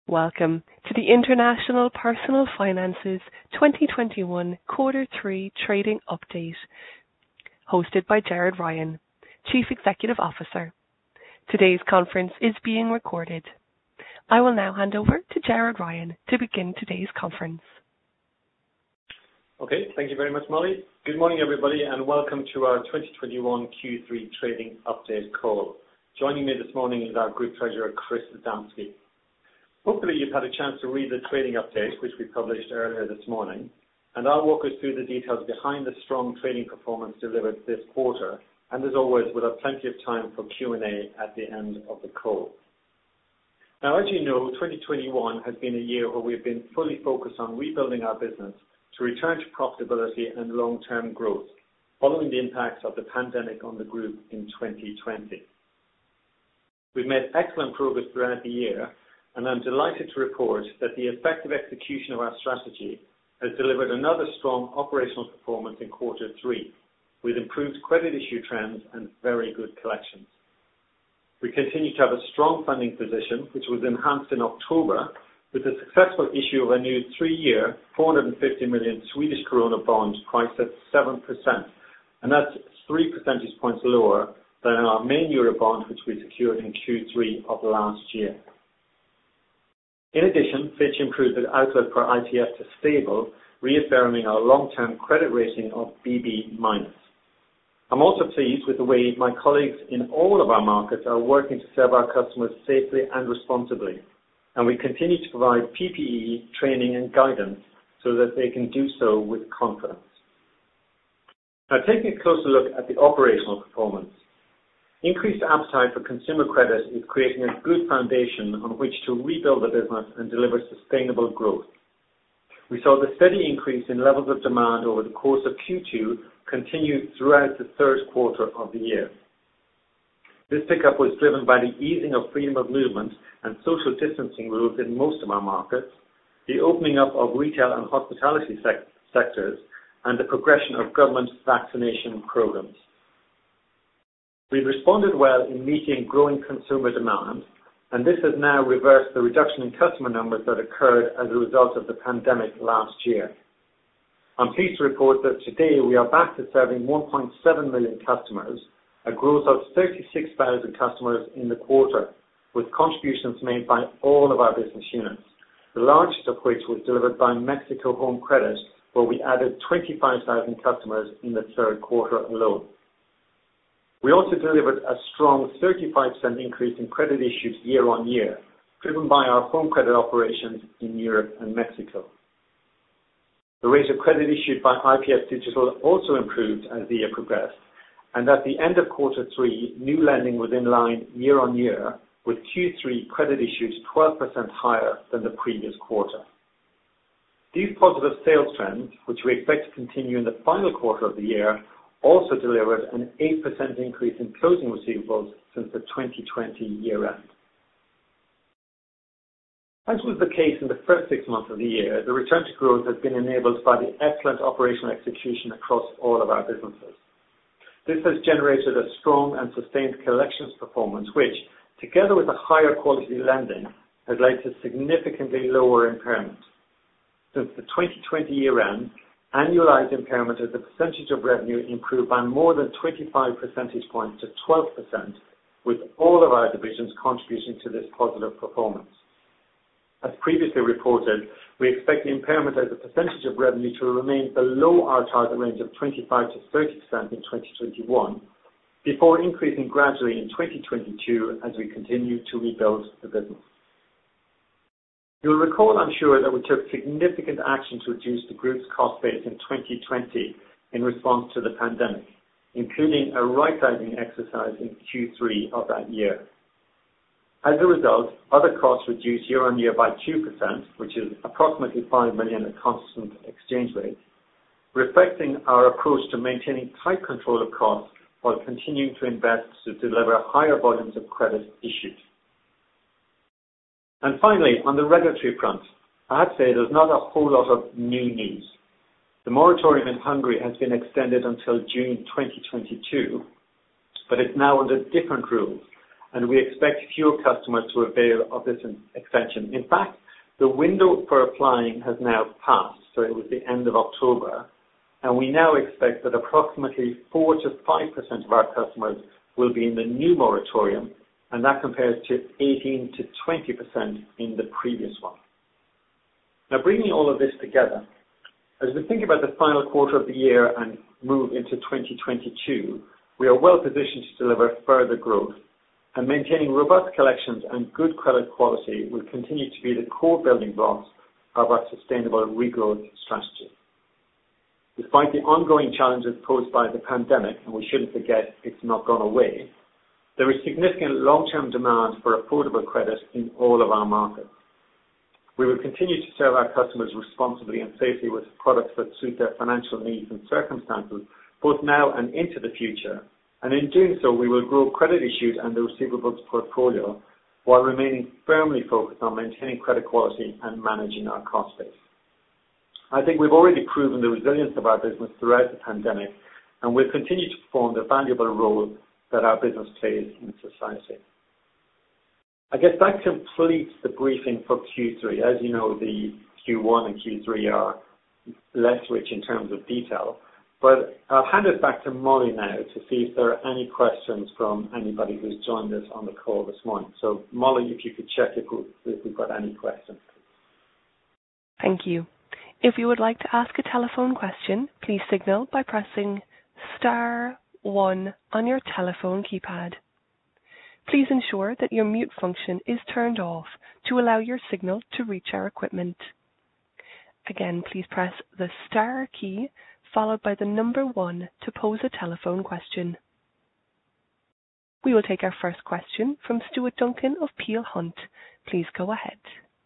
Welcome to the International Personal Finance's 2021 Quarter 3 Trading Update, hosted by Gerard Ryan, Chief Executive Officer. Today's conference is being recorded. I will now hand over to Gerard Ryan to begin today's conference. Okay, thank you very much, Molly. Good morning, everybody, and welcome to our 2021 Q3 Trading Update call. Joining me this morning is our Group Treasurer, Chris Adamski. Hopefully you've had a chance to read the trading update, which we published earlier this morning, and I'll walk us through the details behind the strong trading performance delivered this quarter, and as always, we'll have plenty of time for Q&A at the end of the call. Now, as you know, 2021 has been a year where we've been fully focused on rebuilding our business to return to profitability and long-term growth, following the impacts of the pandemic on the group in 2020. We've made excellent progress throughout the year, and I'm delighted to report that the effective execution of our strategy has delivered another strong operational performance in quarter 3, with improved credit issue trends and very good collections. We continue to have a strong funding position, which was enhanced in October with the successful issue of a new 3-year 450 million Swedish krona bond priced at 7%, and that's 3 percentage points lower than our main Euro bond, which we secured in Q3 of last year. In addition, Fitch improved the outlook for IPF to stable, reaffirming our long-term credit rating of BB-. I'm also pleased with the way my colleagues in all of our markets are working to serve our customers safely and responsibly, and we continue to provide PPE, training and guidance so that they can do so with confidence. Now, taking a closer look at the operational performance, increased appetite for consumer credit is creating a good foundation on which to rebuild the business and deliver sustainable growth. We saw the steady increase in levels of demand over the course of Q2 continue throughout the third quarter of the year. This pickup was driven by the easing of freedom of movement and social distancing rules in most of our markets, the opening up of retail and hospitality sectors, and the progression of government vaccination programs. We've responded well in meeting growing consumer demand, and this has now reversed the reduction in customer numbers that occurred as a result of the pandemic last year. I'm pleased to report that today we are back to serving 1.7 million customers, a growth of 36,000 customers in the quarter, with contributions made by all of our business units, the largest of which was delivered by Mexico Home Credit, where we added 25,000 customers in the third quarter alone. We also delivered a strong 35% increase in credit issues year on year, driven by our home credit operations in Europe and Mexico. The rate of credit issued by IPF Digital also improved as the year progressed, and at the end of quarter 3, new lending was in line year on year, with Q3 credit issues 12% higher than the previous quarter. These positive sales trends, which we expect to continue in the final quarter of the year, also delivered an 8% increase in closing receivables since the 2020 year end. As was the case in the first 6 months of the year, the return to growth has been enabled by the excellent operational execution across all of our businesses. This has generated a strong and sustained collections performance, which, together with a higher quality lending, has led to significantly lower impairment. Since the 2020 year end, annualized impairment as a percentage of revenue improved by more than 25 percentage points to 12%, with all of our divisions contributing to this positive performance. As previously reported, we expect the impairment as a percentage of revenue to remain below our target range of 25 to 30% in 2021, before increasing gradually in 2022 as we continue to rebuild the business. You'll recall, I'm sure, that we took significant action to reduce the group's cost base in 2020 in response to the pandemic, including a right-sizing exercise in Q3 of that year. As a result, other costs reduced year on year by 2%, which is approximately 5 million at constant exchange rates, reflecting our approach to maintaining tight control of costs while continuing to invest to deliver higher volumes of credit issued. And finally, on the regulatory front, I have to say there's not a whole lot of new news. The moratorium in Hungary has been extended until June 2022, but it's now under different rules, and we expect fewer customers to avail of this extension. In fact, the window for applying has now passed, so it was the end of October, and we now expect that approximately 4 to 5% of our customers will be in the new moratorium, and that compares to 18 to 20% in the previous one. Now, bringing all of this together, as we think about the final quarter of the year and move into 2022, we are well positioned to deliver further growth, and maintaining robust collections and good credit quality will continue to be the core building blocks of our sustainable regrowth strategy. Despite the ongoing challenges posed by the pandemic, and we shouldn't forget it's not gone away, there is significant long-term demand for affordable credit in all of our markets. We will continue to serve our customers responsibly and safely with products that suit their financial needs and circumstances, both now and into the future. And in doing so, we will grow credit issued and the receivables portfolio while remaining firmly focused on maintaining credit quality and managing our cost base. I think we've already proven the resilience of our business throughout the pandemic, and we'll continue to perform the valuable role that our business plays in society. I guess that completes the briefing for Q3. As you know, the Q1 and Q3 are less rich in terms of detail, but I'll hand it back to Molly now to see if there are any questions from anybody who's joined us on the call this morning. So, Molly, if you could check if we've got any questions. Thank you. If you would like to ask a telephone question, please signal by pressing star 1 on your telephone keypad. Please ensure that your mute function is turned off to allow your signal to reach our equipment. Again, please press the star key followed by the number 1 to pose a telephone question. We will take our first question from Stuart Duncan of Peel Hunt. Please go ahead.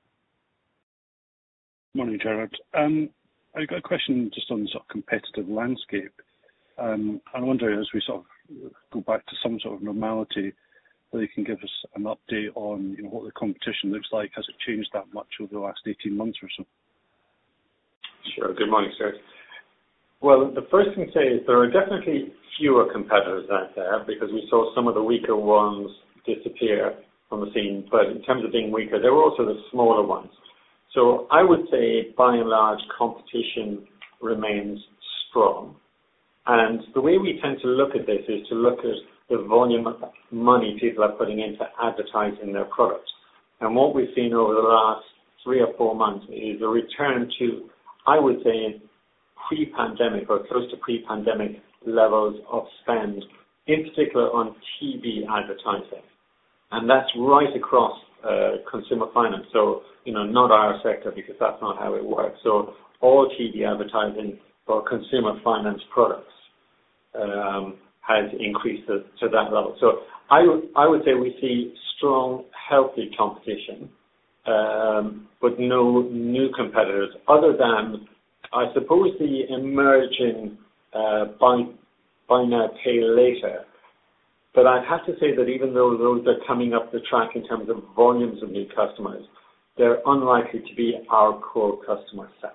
Morning, Gerard. I've got a question just on the sort of competitive landscape. I wonder, as we sort of go back to some sort of normality, whether you can give us an update on what the competition looks like. Has it changed that much over the last 18 months or so? Sure. Good morning, sir. Well, the first thing to say is there are definitely fewer competitors out there because we saw some of the weaker ones disappear from the scene. But in terms of being weaker, there were also the smaller ones. So I would say, by and large, competition remains strong. And the way we tend to look at this is to look at the volume of money people are putting into advertising their products. And what we've seen over the last 3 or 4 months is a return to, I would say, pre-pandemic or close to pre-pandemic levels of spend, in particular on TV advertising. And that's right across consumer finance. So, not our sector because that's not how it works. So all TV advertising for consumer finance products has increased to that level. So I would say we see strong, healthy competition, but no new competitors other than, I suppose, the emerging buy now, pay later. But I'd have to say that even though those are coming up the track in terms of volumes of new customers, they're unlikely to be our core customer set.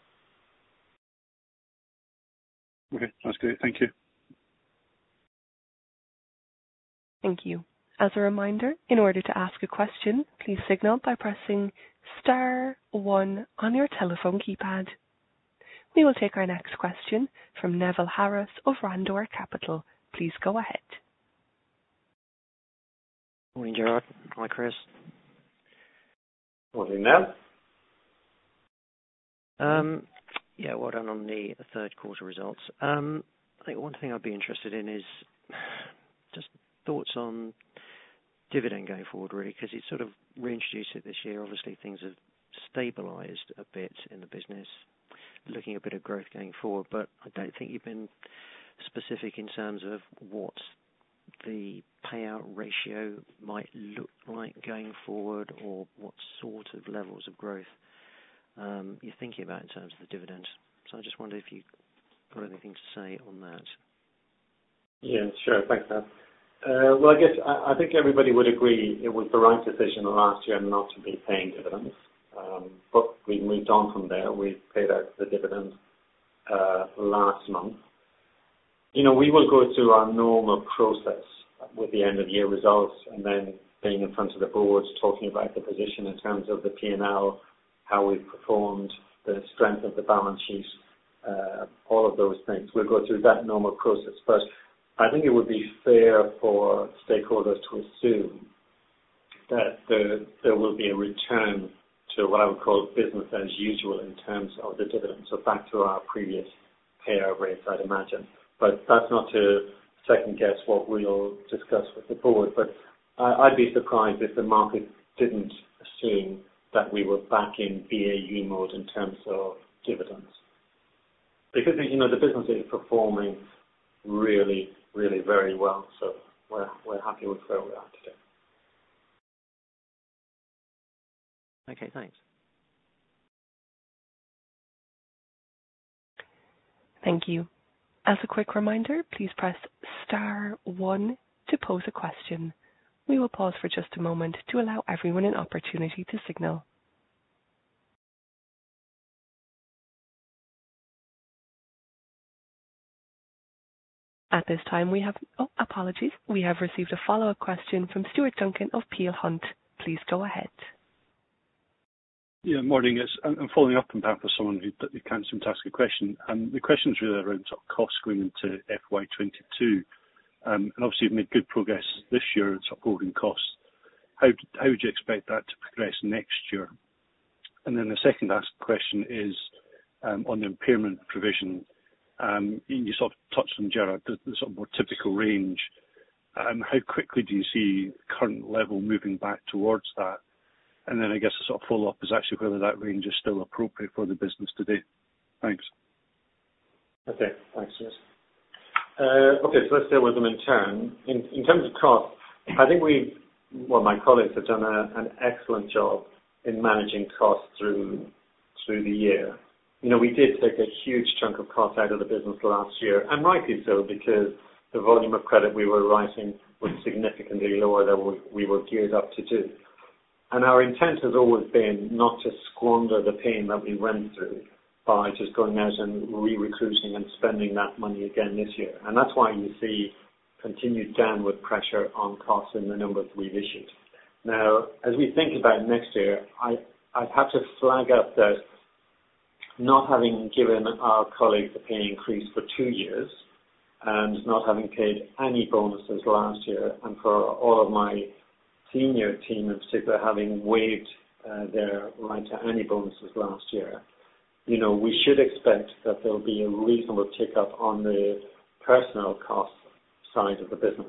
Okay, that's great. Thank you. Thank you. As a reminder, in order to ask a question, please signal by pressing star 1 on your telephone keypad. We will take our next question from Neville Harris of Randor Capital. Please go ahead. Morning, Gerard. Hi, Chris. Morning, Nev. Yeah, well done on the third quarter results. I think one thing I'd be interested in is just thoughts on dividend going forward, really, because you sort of reintroduced it this year. Obviously, things have stabilised a bit in the business, looking at a bit of growth going forward, but I don't think you've been specific in terms of what the payout ratio might look like going forward or what sort of levels of growth you're thinking about in terms of the dividends. So I just wonder if you've got anything to say on that. Yeah, sure. Thanks, Nev. Well, I think everybody would agree it was the right decision last year not to be paying dividends. But we moved on from there. We paid out the dividend last month. We will go through our normal process with the end of year results, and then being in front of the board, talking about the position in terms of the P&L, how we've performed, the strength of the balance sheet, all of those things. We'll go through that normal process. But I think it would be fair for stakeholders to assume that there will be a return to what I would call business as usual in terms of the dividend. So back to our previous payout rates, I'd imagine. But that's not to second guess what we'll discuss with the board. But I'd be surprised if the market didn't assume that we were back in BAU mode in terms of dividends. Because, the business is performing really, really very well. So we're happy with where we are today. Okay, thanks. Thank you. As a quick reminder, please press *1 to pose a question. We will pause for just a moment to allow everyone an opportunity to signal. At this time, we have received a follow-up question from Stuart Duncan of Peel Hunt. Please go ahead. Yeah, morning. I'm following up on behalf of someone who can't seem to ask a question. The question is really around sort of costs going into FY22. And obviously you've made good progress this year in sort of holding costs. How would you expect that to progress next year? And then the second asked question is on the impairment provision. You sort of touched on, Gerard, the sort of more typical range. How quickly do you see current level moving back towards that? And then I guess the sort of follow-up is actually whether that range is still appropriate for the business today. Thanks. Okay, thanks, Stuart. Okay, so let's deal with them in turn. In terms of cost, I think my colleagues have done an excellent job in managing costs through the year. We did take a huge chunk of cost out of the business last year, and rightly so, because the volume of credit we were writing was significantly lower than we were geared up to do. And our intent has always been not to squander the pain that we went through by just going out and re-recruiting and spending that money again this year. And that's why you see continued downward pressure on costs in the numbers we've issued. Now, as we think about next year, I'd have to flag up that not having given our colleagues a pay increase for 2 years and not having paid any bonuses last year, and for all of my senior team in particular having waived their right to any bonuses last year, we should expect that there'll be a reasonable tick up on the personnel cost side of the business.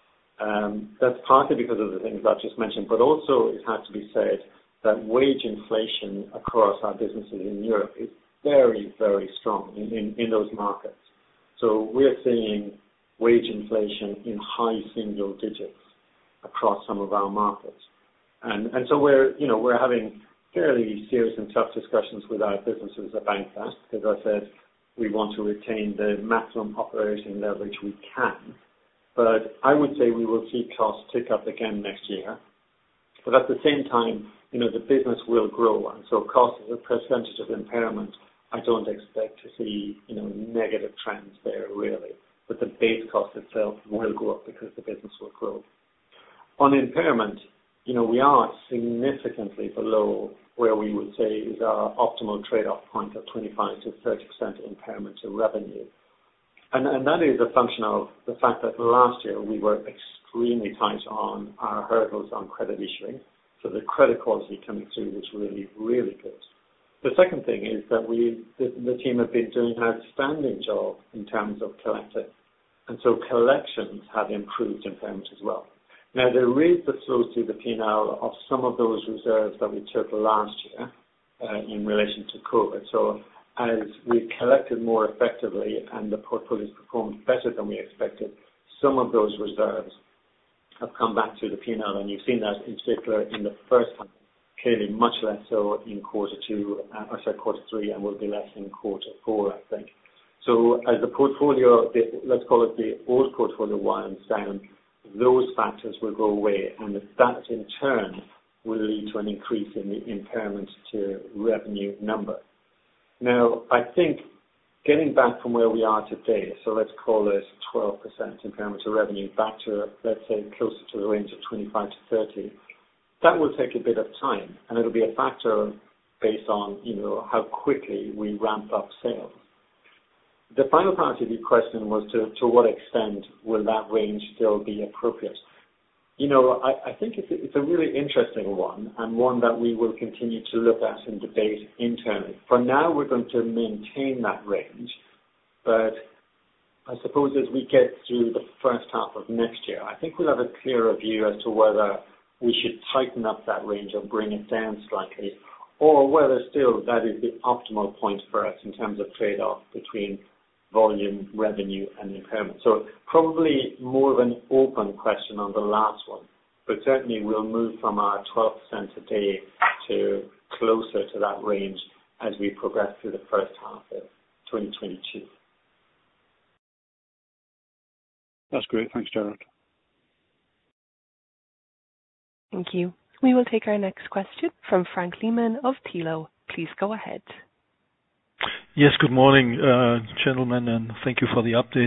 That's partly because of the things I've just mentioned, but also it has to be said that wage inflation across our businesses in Europe is very, very strong in those markets. So we're seeing wage inflation in high single digits across some of our markets. And so we're having fairly serious and tough discussions with our businesses about that, because I said we want to retain the maximum operating leverage we can. But I would say we will see costs tick up again next year. But at the same time, the business will grow, and so cost as a percentage of impairment, I don't expect to see, negative trends there really. But the base cost itself will go up because the business will grow. On impairment, we are significantly below where we would say is our optimal trade-off point of 25 to 30% impairment to revenue. And that is a function of the fact that last year we were extremely tight on our hurdles on credit issuing. So the credit quality coming through was really, really good. The second thing is that the team have been doing an outstanding job in terms of collecting. And so collections have improved impairment as well. Now, there is the flow through the P&L of some of those reserves that we took last year in relation to COVID. So as we've collected more effectively and the portfolio's performed better than we expected, some of those reserves have come back to the P&L, and you've seen that in particular in the first half, clearly much less so in quarter 3, and will be less in quarter 4, I think. So as the portfolio, let's call it the old portfolio winds down, those factors will go away, and that in turn will lead to an increase in the impairment to revenue number. Now, I think getting back from where we are today, so let's call it 12% impairment to revenue, back to, let's say, closer to the range of 25 to 30, that will take a bit of time, and it'll be a factor based on, how quickly we ramp up sales. The final part of your question was to what extent will that range still be appropriate? I think it's a really interesting one, and one that we will continue to look at and debate internally. For now, we're going to maintain that range, but I suppose as we get through the first half of next year, I think we'll have a clearer view as to whether we should tighten up that range or bring it down slightly, or whether still that is the optimal point for us in terms of trade-off between volume, revenue, and impairment. So probably more of an open question on the last one, but certainly we'll move from our 12% today to closer to that range as we progress through the first half of 2022. That's great. Thanks, Gerard. Thank you. We will take our next question from Frank Lehmann of Thilo. Please go ahead. Yes, good morning, gentlemen, and thank you for the update.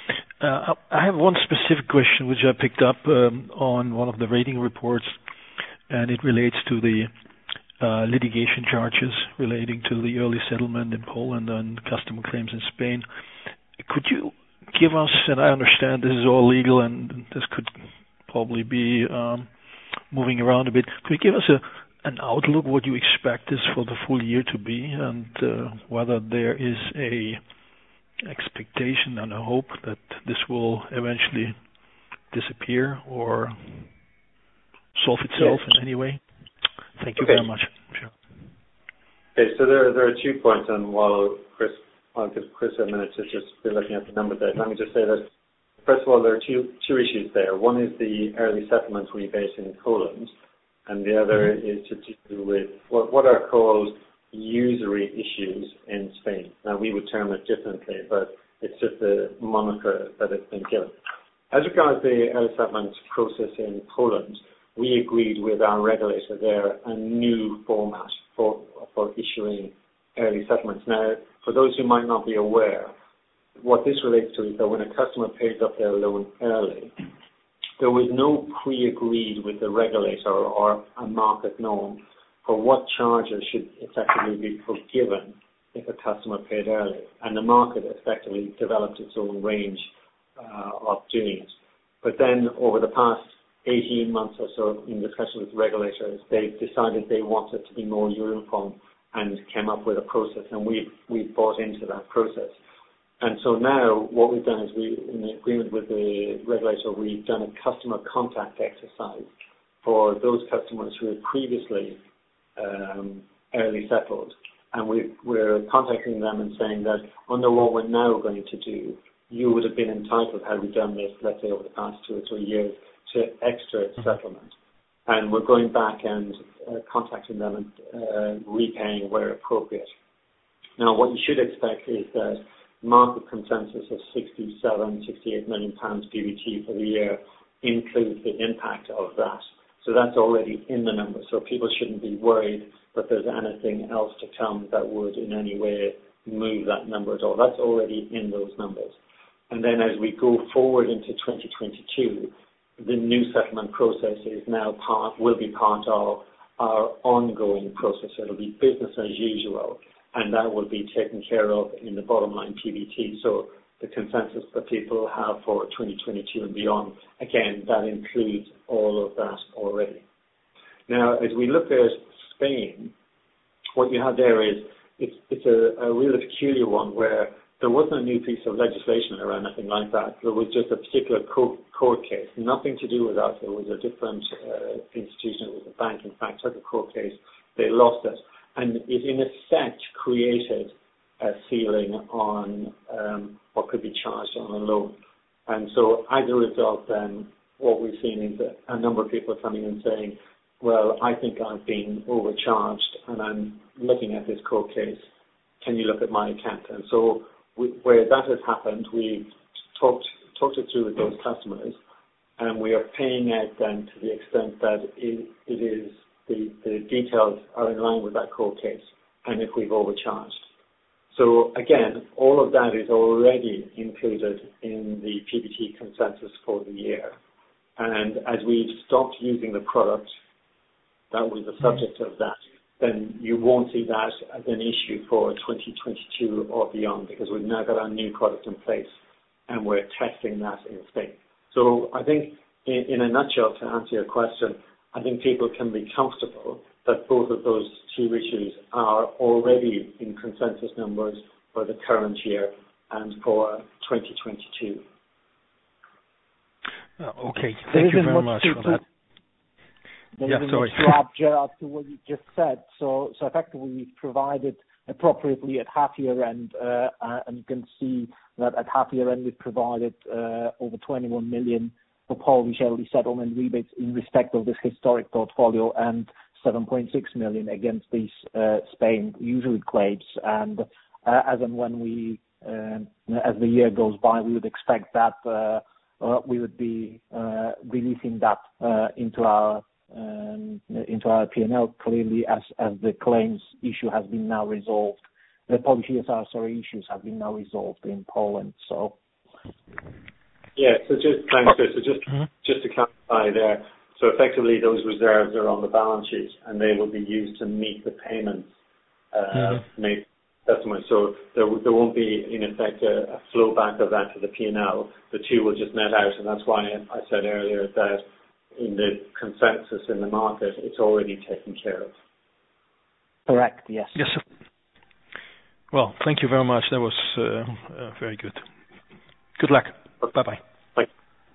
I have one specific question which I picked up on one of the rating reports, and it relates to the litigation charges relating to the early settlement in Poland and customer claims in Spain. Could you give us, and I understand this is all legal and this could probably be moving around a bit, could you give us an outlook what you expect this for the full year to be, and whether there is a expectation and a hope that this will eventually disappear or solve itself in any way? Thank you very much. Sure. Okay, so there are 2 points, and while I'll give Chris a minute to just be looking at the numbers there. Let me just say that, first of all, there are two issues there. One is the early settlement rebate in Poland, and the other is to do with what are called usury issues in Spain. Now, we would term it differently, but it's just the moniker that it's been given. As regards the early settlement process in Poland, we agreed with our regulator there a new format for issuing early settlements. Now, for those who might not be aware, what this relates to is that when a customer pays up their loan early, there was no pre-agreed with the regulator or a market norm for what charges should effectively be forgiven if a customer paid early. And the market effectively developed its own range of doing it. But then over the past 18 months or so, in discussion with regulators, they decided they wanted to be more uniform and came up with a process, and we've bought into that process. And so now what we've done is in agreement with the regulator, we've done a customer contact exercise for those customers who had previously early settled. And we're contacting them and saying that under what we're now going to do, you would have been entitled, had we done this, let's say over the past 2 or 3 years, to extra settlement. And we're going back and contacting them and repaying where appropriate. Now, what you should expect is that market consensus of 68 million pounds PBT for the year includes the impact of that. So that's already in the numbers. So people shouldn't be worried that there's anything else to come that would in any way move that number at all. That's already in those numbers. And then as we go forward into 2022, the new settlement process will be part of our ongoing process. It'll be business as usual, and that will be taken care of in the bottom line PBT. So the consensus that people have for 2022 and beyond, again, that includes all of that already. Now, as we look at Spain, what you have there is it's a really peculiar one where there wasn't a new piece of legislation or anything like that. There was just a particular court case, nothing to do with us. It was a different institution. It was a bank, in fact, took a court case. They lost it. And it, in effect, created a ceiling on what could be charged on a loan. And so as a result, then, what we've seen is that a number of people are coming and saying, well, I think I've been overcharged, and I'm looking at this court case. Can you look at my account? And so where that has happened, we've talked it through with those customers, and we are paying out then to the extent that it is the details are in line with that court case, and if we've overcharged. So again, all of that is already included in the PBT consensus for the year. And as we've stopped using the product, that was the subject of that, then you won't see that as an issue for 2022 or beyond, because we've now got our new product in place and we're testing that in Spain. So I think in a nutshell, to answer your question, I think people can be comfortable that both of those two issues are already in consensus numbers for the current year and for 2022. Okay, thank you very much for that. There isn't much to add, Gerard, to what you just said. So effectively, we've provided appropriately at half year end, and you can see that at half year end we've provided over 21 million for Polish early settlement rebates in respect of this historic portfolio, and 7.6 million against these Spain usury claims. And as and when we, as the year goes by, we would expect that we would be releasing that into our P&L clearly as the claims issue has been now resolved. The Polish ESR, issues have been now resolved in Poland. So. Yeah. So just to clarify there. So effectively, those reserves are on the balance sheet, and they will be used to meet the payments made to customers. So there won't be, in effect, a flow back of that to the P&L. The two will just net out, and that's why I said earlier that in the consensus in the market, it's already taken care of. Correct, yes. Yes, sir. Well, thank you very much. That was very good. Good luck. Bye-bye. Bye.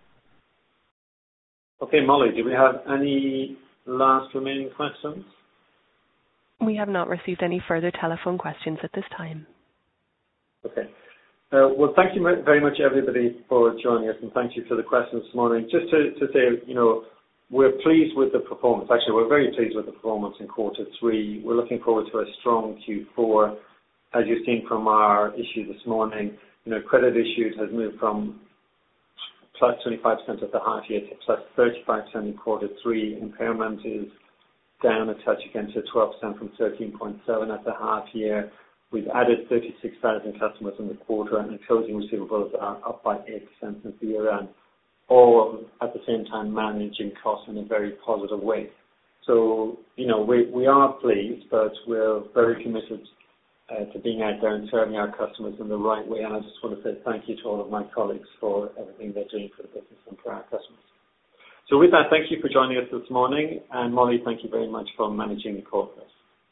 Okay, Molly, do we have any last remaining questions? We have not received any further telephone questions at this time. Okay. Well, thank you very much, everybody, for joining us, and thank you for the questions this morning. Just to say, we're pleased with the performance. Actually, we're very pleased with the performance in quarter 3. We're looking forward to a strong Q4. As you've seen from our issue this morning, credit issues has moved from plus 25% at the half year to plus 35% in quarter 3. Impairment is down a touch again to 12% from 13.7 at the half year. We've added 36,000 customers in the quarter, and the closing receivables are up by 8% since the year end, all at the same time managing costs in a very positive way. So, we are pleased, but we're very committed to being out there and serving our customers in the right way. And I just want to say thank you to all of my colleagues for everything they're doing for the business and for our customers. So with that, thank you for joining us this morning. And Molly, thank you very much for managing the call for us.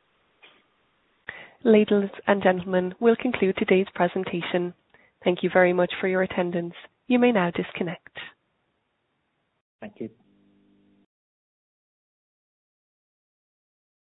Ladies and gentlemen, we'll conclude today's presentation. Thank you very much for your attendance. You may now disconnect. Thank you.